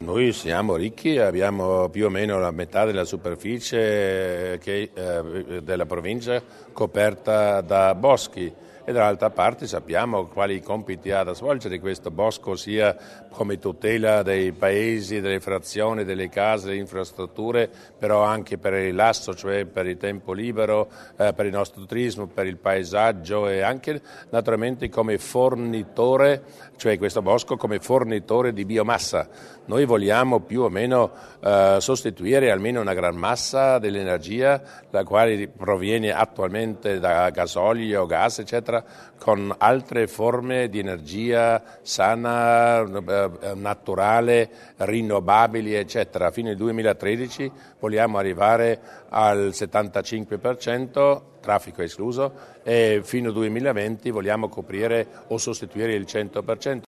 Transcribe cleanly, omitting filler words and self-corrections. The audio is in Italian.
Noi siamo ricchi, abbiamo più o meno la metà della superficie della provincia coperta da boschi e dall'altra parte sappiamo quali compiti ha da svolgere questo bosco, sia come tutela dei paesi, delle frazioni, delle case, delle infrastrutture, però anche per il rilasso, cioè per il tempo libero, per il nostro turismo, per il paesaggio e anche naturalmente come fornitore, cioè questo bosco come fornitore di biomassa. Noi vogliamo più o meno sostituire almeno una gran massa dell'energia, la quale proviene attualmente da gasolio, gas, eccetera, con altre forme di energia sana, naturale, rinnovabili, eccetera. Fino al 2013 vogliamo arrivare al 75%, traffico escluso, e fino al 2020 vogliamo coprire o sostituire il 100%.